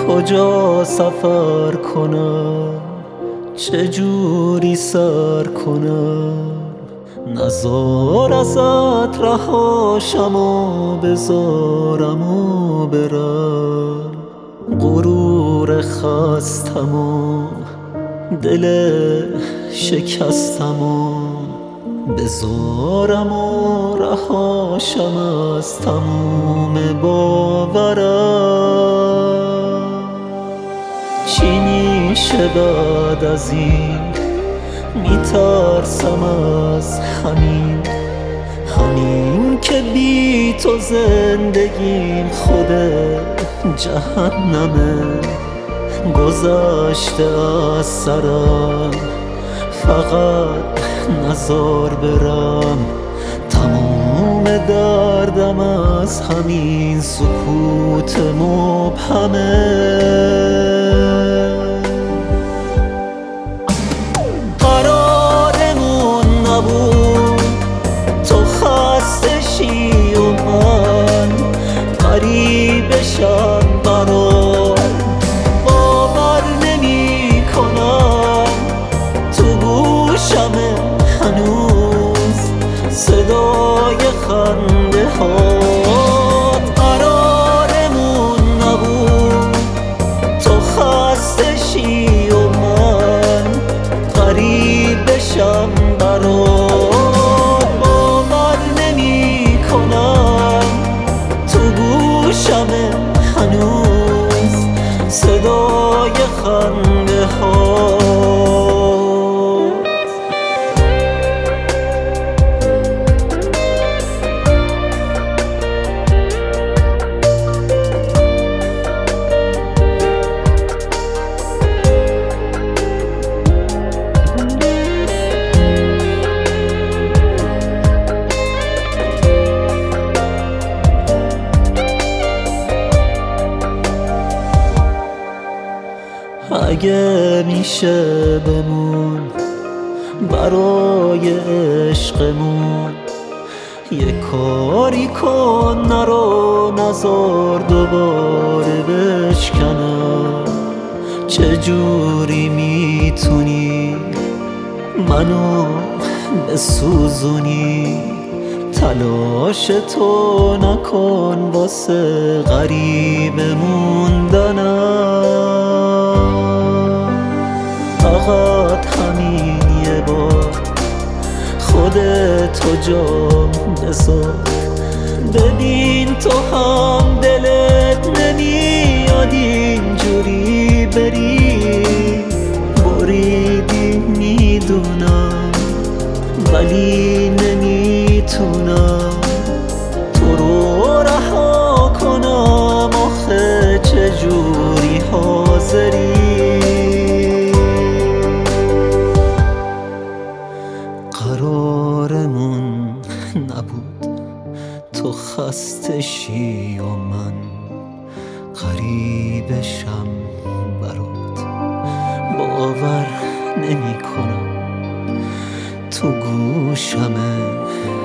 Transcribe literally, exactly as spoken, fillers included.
کجا سفر کنم، چجوری سر کنم، نزار ازت رهاشم و بذارم و برم. غرور خستم و دل شکستم و بذارم و رهاشم از تموم باورم. چی میشه بعد از این؟ میترسم از همین، همین که بی تو زندگیم خود جهنمه. گذشته از سرم فقط نزار برم، تمام دردم از همین سکوت مبهمه. قرارمون نبود تو خسته شی و من غریب شم برات. باور نمی کنم تو گوشمه هنوز صدای خنده هات. قرارمون نبود تو خسته شی و من غریب شم برات. باور نمی کنم تو گوشمه هنوز صدای خنده هات. اگه میشه بمون برای عشقمون، یه کاری کن نرو نزار دوباره بشکنم. چجوری میتونی منو بسوزونی؟ تلاش تو نکن واسه غریب موندنم. فقط همین یه بار خودتو جام بذار، ببین تو هم دلت نمیاد اینجوری بری. بریدی میدونم ولی نمیتونم تو رو رها کنم. آخه چجوری حاضری؟ قرارمون نبود تو خسته شی و من غریبشم برات. باور نمی کنم تو گوشمه